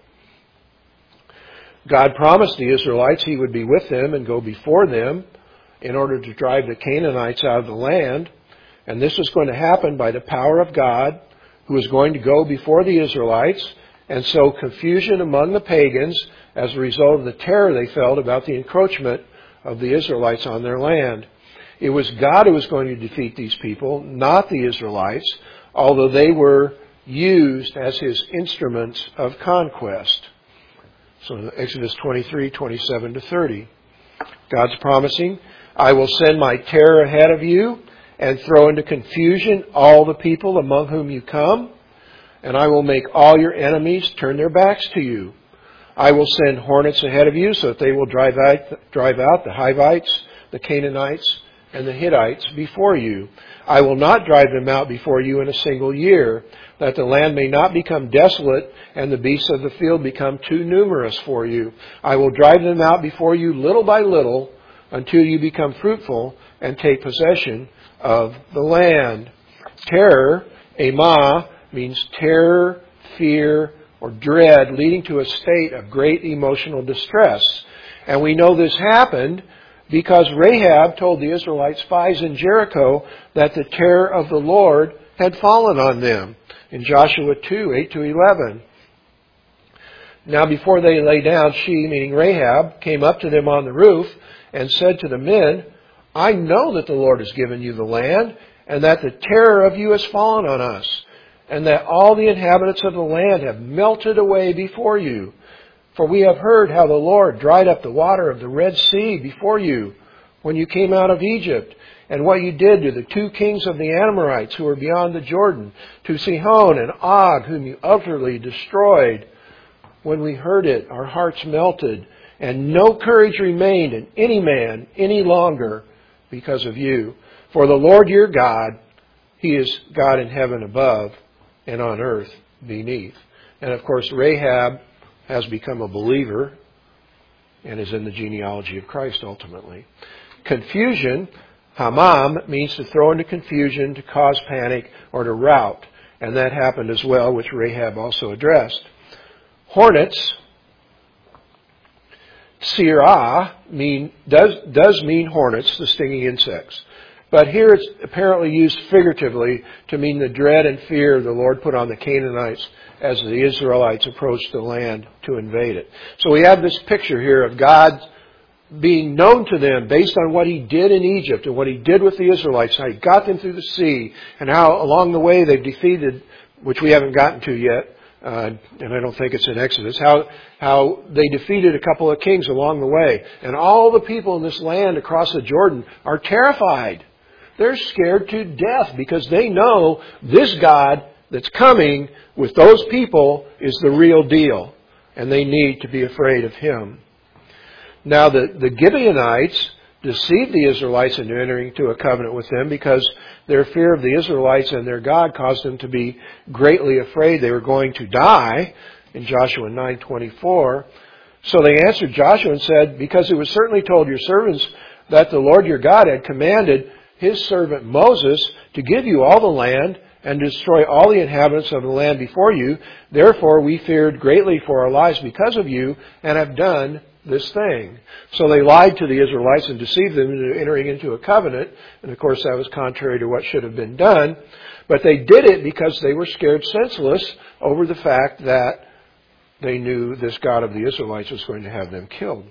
God promised the Israelites he would be with them and go before them in order to drive the Canaanites out of the land. And this was going to happen by the power of God, who was going to go before the Israelites and sow confusion among the pagans as a result of the terror they felt about the encroachment of the Israelites on their land. It was God who was going to defeat these people, not the Israelites, although they were used as his instruments of conquest. So Exodus twenty-three, twenty-seven to thirty. God's promising, I will send my terror ahead of you and throw into confusion all the people among whom you come, and I will make all your enemies turn their backs to you. I will send hornets ahead of you so that they will drive out, drive out the Hivites, the Canaanites, and the Hittites before you. I will not drive them out before you in a single year, that the land may not become desolate and the beasts of the field become too numerous for you. I will drive them out before you little by little, until you become fruitful and take possession of the land. Terror, Emah, means terror, fear, or dread, leading to a state of great emotional distress. And we know this happened because Rahab told the Israelite spies in Jericho that the terror of the Lord had fallen on them in Joshua two, eight to eleven. Now before they lay down, she, meaning Rahab, came up to them on the roof and said to the men, I know that the Lord has given you the land, and that the terror of you has fallen on us, and that all the inhabitants of the land have melted away before you. For we have heard how the Lord dried up the water of the Red Sea before you when you came out of Egypt, and what you did to the two kings of the Amorites who were beyond the Jordan, to Sihon and Og, whom you utterly destroyed. When we heard it, our hearts melted, and no courage remained in any man any longer because of you. For the Lord your God, He is God in heaven above and on earth beneath. And of course, Rahab has become a believer and is in the genealogy of Christ ultimately. Confusion, hamam, means to throw into confusion, to cause panic, or to rout. And that happened as well, which Rahab also addressed. Hornets, sirah, mean, does, does mean hornets, the stinging insects. But here it's apparently used figuratively to mean the dread and fear the Lord put on the Canaanites as the Israelites approached the land to invade it. So we have this picture here of God being known to them based on what He did in Egypt and what He did with the Israelites, how He got them through the sea, and how along the way they've defeated, which we haven't gotten to yet, uh, and I don't think it's in Exodus, how, how they defeated a couple of kings along the way. And all the people in this land across the Jordan are terrified. They're scared to death because they know this God that's coming with those people is the real deal. And they need to be afraid of Him. Now the, the Gibeonites deceived the Israelites into entering into a covenant with them because their fear of the Israelites and their God caused them to be greatly afraid they were going to die in Joshua nine twenty-four. So they answered Joshua and said, because it was certainly told your servants that the Lord your God had commanded His servant Moses to give you all the land and destroy all the inhabitants of the land before you. Therefore we feared greatly for our lives because of you and have done this thing. So they lied to the Israelites and deceived them into entering into a covenant. And of course that was contrary to what should have been done. But they did it because they were scared senseless over the fact that they knew this God of the Israelites was going to have them killed.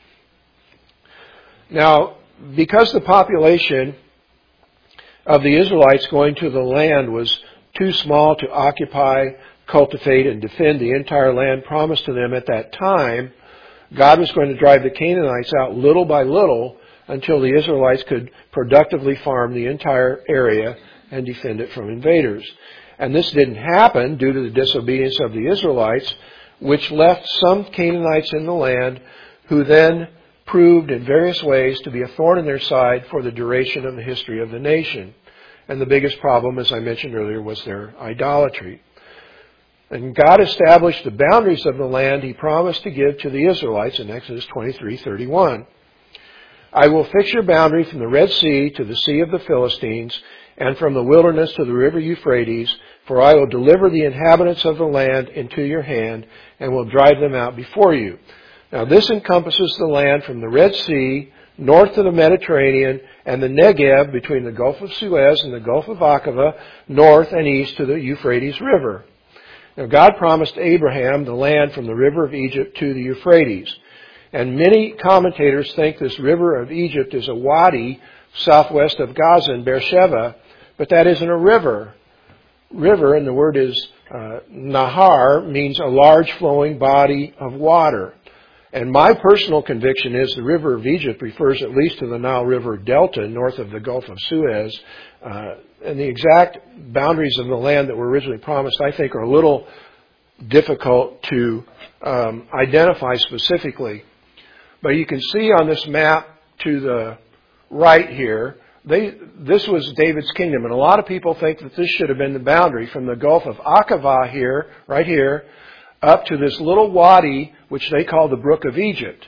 Now, because the population of the Israelites going to the land was too small to occupy, cultivate, and defend the entire land promised to them at that time, God was going to drive the Canaanites out little by little until the Israelites could productively farm the entire area and defend it from invaders. And this didn't happen due to the disobedience of the Israelites, which left some Canaanites in the land who then proved in various ways to be a thorn in their side for the duration of the history of the nation. And the biggest problem, as I mentioned earlier, was their idolatry. And God established the boundaries of the land He promised to give to the Israelites in Exodus twenty-three thirty-one. I will fix your boundary from the Red Sea to the Sea of the Philistines, and from the wilderness to the river Euphrates, for I will deliver the inhabitants of the land into your hand, and will drive them out before you. Now this encompasses the land from the Red Sea, north to the Mediterranean, and the Negev between the Gulf of Suez and the Gulf of Aqaba, north and east to the Euphrates River. Now God promised Abraham the land from the river of Egypt to the Euphrates. And many commentators think this river of Egypt is a wadi southwest of Gaza and Beersheba, but that isn't a river. River, and the word is uh, nahar, means a large flowing body of water. And my personal conviction is the river of Egypt refers at least to the Nile River Delta north of the Gulf of Suez. Uh, and the exact boundaries of the land that were originally promised, I think, are a little difficult to um, identify specifically. But you can see on this map to the right here, they, this was David's kingdom. And a lot of people think that this should have been the boundary from the Gulf of Aqaba here, right here, up to this little wadi, which they call the Brook of Egypt.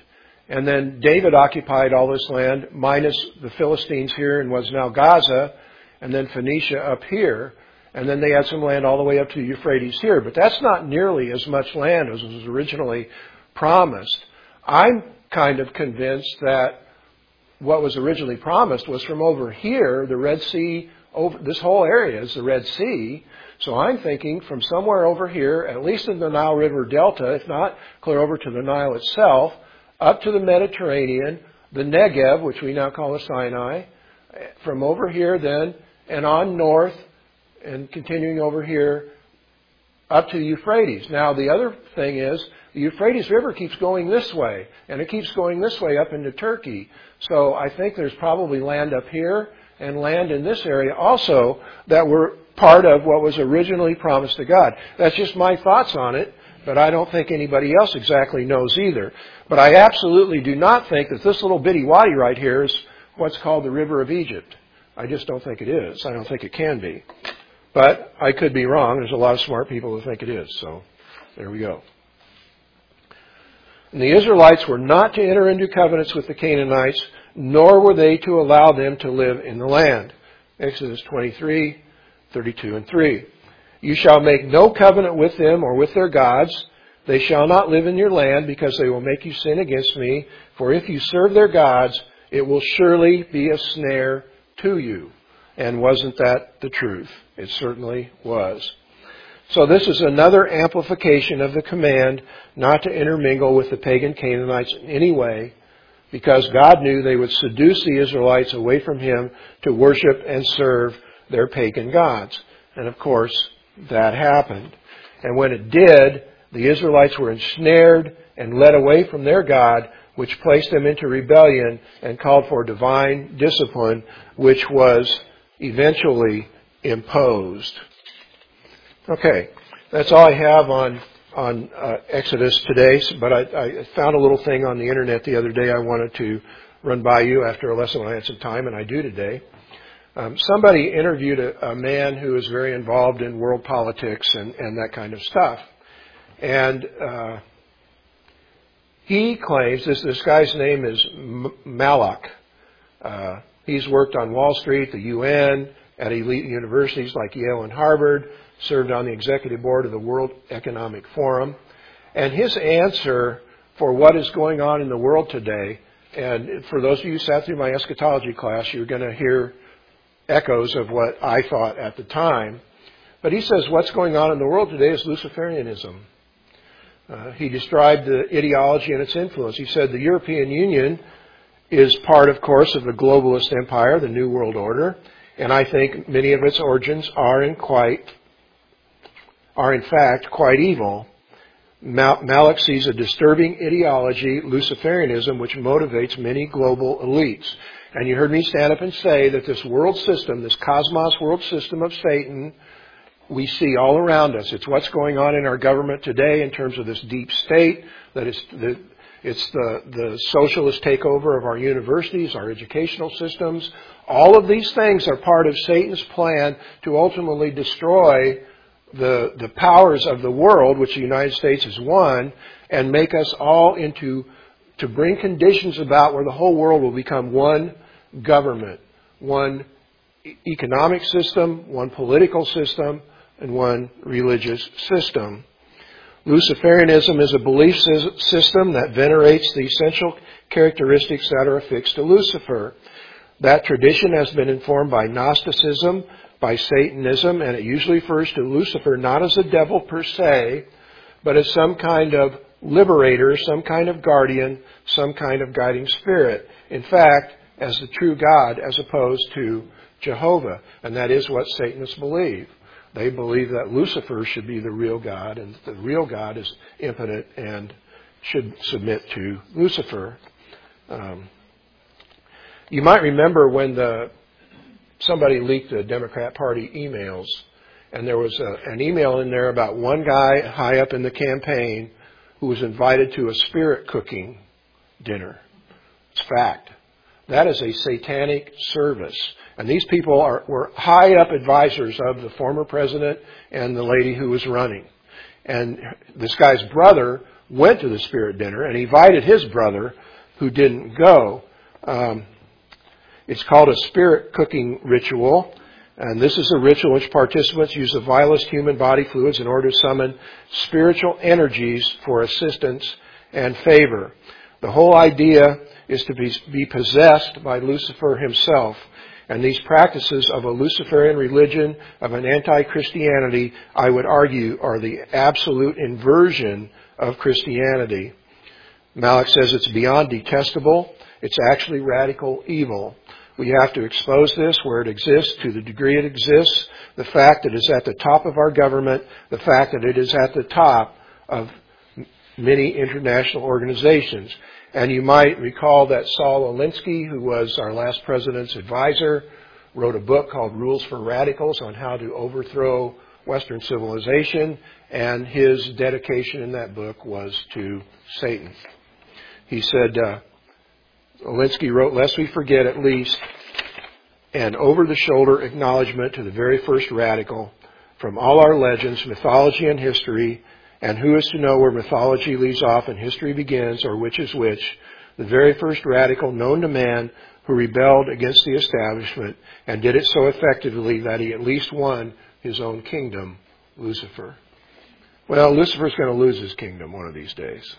And then David occupied all this land, minus the Philistines here in what's now Gaza, and then Phoenicia up here. And then they had some land all the way up to the Euphrates here. But that's not nearly as much land as was originally promised. I'm kind of convinced that what was originally promised was from over here, the Red Sea, over this whole area is the Red Sea. So I'm thinking from somewhere over here, at least in the Nile River Delta, if not clear over to the Nile itself, up to the Mediterranean, the Negev, which we now call the Sinai, from over here then, and on north, and continuing over here, up to the Euphrates. Now, the other thing is, the Euphrates River keeps going this way, and it keeps going this way up into Turkey. So I think there's probably land up here and land in this area also that were part of what was originally promised to God. That's just my thoughts on it, but I don't think anybody else exactly knows either. But I absolutely do not think that this little bitty wadi right here is what's called the River of Egypt. I just don't think it is. I don't think it can be. But I could be wrong. There's a lot of smart people who think it is. So there we go. And the Israelites were not to enter into covenants with the Canaanites, nor were they to allow them to live in the land. Exodus twenty-three, thirty-two and three. You shall make no covenant with them or with their gods. They shall not live in your land, because they will make you sin against me. For if you serve their gods, it will surely be a snare to you. And wasn't that the truth? It certainly was. So this is another amplification of the command not to intermingle with the pagan Canaanites in any way, because God knew they would seduce the Israelites away from Him to worship and serve their pagan gods. And of course, that happened. And when it did, the Israelites were ensnared and led away from their God, which placed them into rebellion and called for divine discipline, which was eventually imposed. Okay, that's all I have on on uh, Exodus today, but I, I found a little thing on the internet the other day I wanted to run by you after a lesson when I had some time, and I do today. Um, somebody interviewed a, a man who is very involved in world politics and, and that kind of stuff. And uh, he claims, this, this guy's name is M- Malak. Uh, he's worked on Wall Street, the U N, at elite universities like Yale and Harvard, served on the executive board of the World Economic Forum. And his answer for what is going on in the world today, and for those of you who sat through my eschatology class, you're going to hear echoes of what I thought at the time. But he says what's going on in the world today is Luciferianism. Uh, he described the ideology and its influence. He said the European Union is part, of course, of the globalist empire, the New World Order, and I think many of its origins are in quite, are in fact quite evil. Mal- Malak sees a disturbing ideology, Luciferianism, which motivates many global elites. And you heard me stand up and say that this world system, this cosmos world system of Satan, we see all around us. It's what's going on in our government today in terms of this deep state, that it's the, it's the, the socialist takeover of our universities, our educational systems. All of these things are part of Satan's plan to ultimately destroy the, the powers of the world, which the United States has won, and make us all into, to bring conditions about where the whole world will become one government, one economic system, one political system, and one religious system. Luciferianism is a belief system that venerates the essential characteristics that are affixed to Lucifer. That tradition has been informed by Gnosticism, by Satanism, and it usually refers to Lucifer not as a devil per se, but as some kind of liberator, some kind of guardian, some kind of guiding spirit. In fact, as the true God as opposed to Jehovah. And that is what Satanists believe. They believe that Lucifer should be the real God, and the real God is impotent and should submit to Lucifer. Um, you might remember when the somebody leaked the Democrat Party emails, and there was a, an email in there about one guy high up in the campaign who was invited to a spirit cooking dinner. It's fact. That is a satanic service. And these people are, were high up advisors of the former president and the lady who was running. And this guy's brother went to the spirit dinner and invited his brother who didn't go. Um, it's called a spirit cooking ritual. And this is a ritual in which participants use the vilest human body fluids in order to summon spiritual energies for assistance and favor. The whole idea is to be, be possessed by Lucifer himself. And these practices of a Luciferian religion, of an anti-Christianity, I would argue, are the absolute inversion of Christianity. Malik says it's beyond detestable. It's actually radical evil. We have to expose this where it exists, to the degree it exists, the fact that it is at the top of our government, the fact that it is at the top of many international organizations. And you might recall that Saul Alinsky, who was our last president's advisor, wrote a book called Rules for Radicals on how to overthrow Western civilization, and his dedication in that book was to Satan. He said, uh, Alinsky wrote, lest we forget at least an over-the-shoulder acknowledgement to the very first radical from all our legends, mythology, and history, and who is to know where mythology leaves off and history begins, or which is which, the very first radical known to man who rebelled against the establishment and did it so effectively that he at least won his own kingdom, Lucifer. Well, Lucifer's going to lose his kingdom one of these days.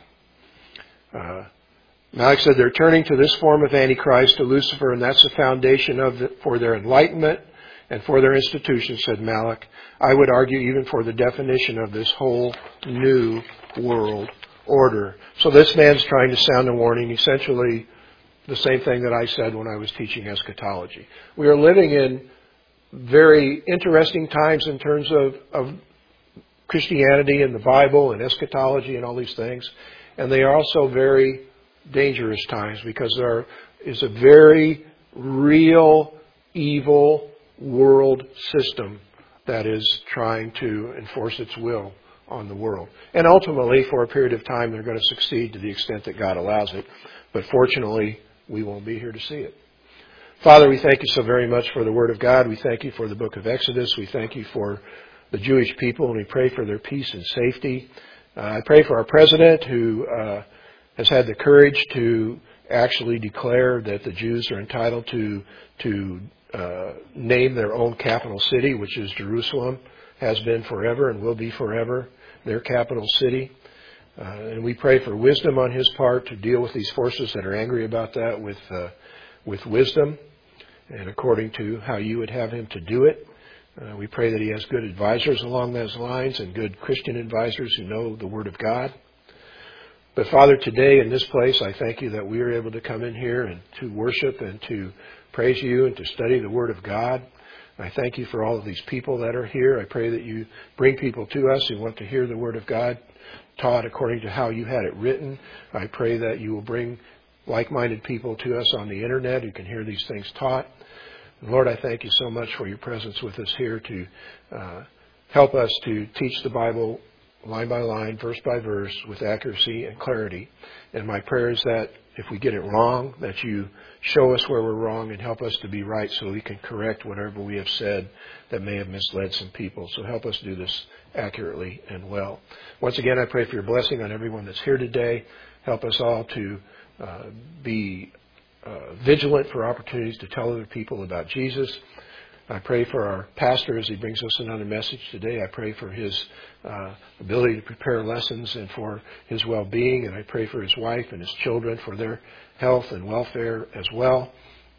Uh, Malik said they're turning to this form of Antichrist, to Lucifer, and that's the foundation of the, for their enlightenment and for their institutions, said Malik. I would argue even for the definition of this whole new world order. So this man's trying to sound a warning, essentially the same thing that I said when I was teaching eschatology. We are living in very interesting times in terms of, of Christianity and the Bible and eschatology and all these things. And they are also very dangerous times because there is a very real evil world system that is trying to enforce its will on the world. And ultimately, for a period of time, they're going to succeed to the extent that God allows it. But fortunately, we won't be here to see it. Father, we thank you so very much for the Word of God. We thank you for the book of Exodus. We thank you for the Jewish people, and we pray for their peace and safety. Uh, I pray for our president who uh, has had the courage to actually declare that the Jews are entitled to to uh, name their own capital city, which is Jerusalem, has been forever and will be forever, their capital city. Uh, and we pray for wisdom on his part to deal with these forces that are angry about that with uh, with wisdom and according to how you would have him to do it. Uh, we pray that he has good advisors along those lines and good Christian advisors who know the Word of God. But Father, today in this place, I thank you that we are able to come in here and to worship and to praise you and to study the Word of God. I thank you for all of these people that are here. I pray that you bring people to us who want to hear the Word of God taught according to how you had it written. I pray that you will bring like-minded people to us on the Internet who can hear these things taught. And Lord, I thank you so much for your presence with us here to uh, help us to teach the Bible line by line, verse by verse, with accuracy and clarity. And my prayer is that if we get it wrong, that you show us where we're wrong and help us to be right so we can correct whatever we have said that may have misled some people. So help us do this accurately and well. Once again, I pray for your blessing on everyone that's here today. Help us all to uh, be uh, vigilant for opportunities to tell other people about Jesus. I pray for our pastor as he brings us another message today. I pray for his uh, ability to prepare lessons and for his well-being. And I pray for his wife and his children for their health and welfare as well.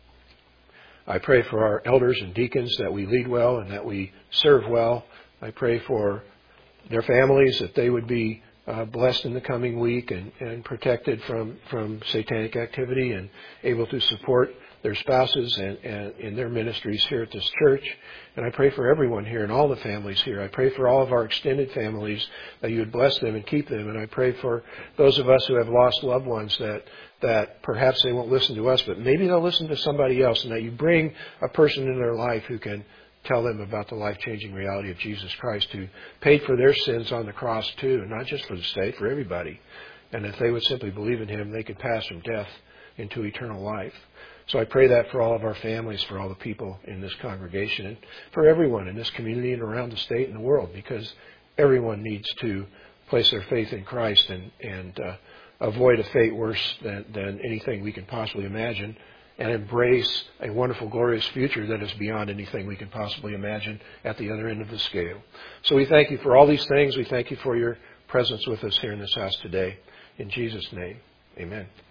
I pray for our elders and deacons that we lead well and that we serve well. I pray for their families that they would be uh, blessed in the coming week and, and protected from, from satanic activity and able to support their spouses and, and in their ministries here at this church. And I pray for everyone here and all the families here. I pray for all of our extended families that you would bless them and keep them. And I pray for those of us who have lost loved ones that, that perhaps they won't listen to us, but maybe they'll listen to somebody else, and that you bring a person in their life who can tell them about the life-changing reality of Jesus Christ, who paid for their sins on the cross too, and not just for the state, for everybody. And if they would simply believe in him, they could pass from death into eternal life. So I pray that for all of our families, for all the people in this congregation, and for everyone in this community and around the state and the world, because everyone needs to place their faith in Christ and, and uh, avoid a fate worse than, than anything we can possibly imagine, and embrace a wonderful, glorious future that is beyond anything we can possibly imagine at the other end of the scale. So we thank you for all these things. We thank you for your presence with us here in this house today. In Jesus' name, amen.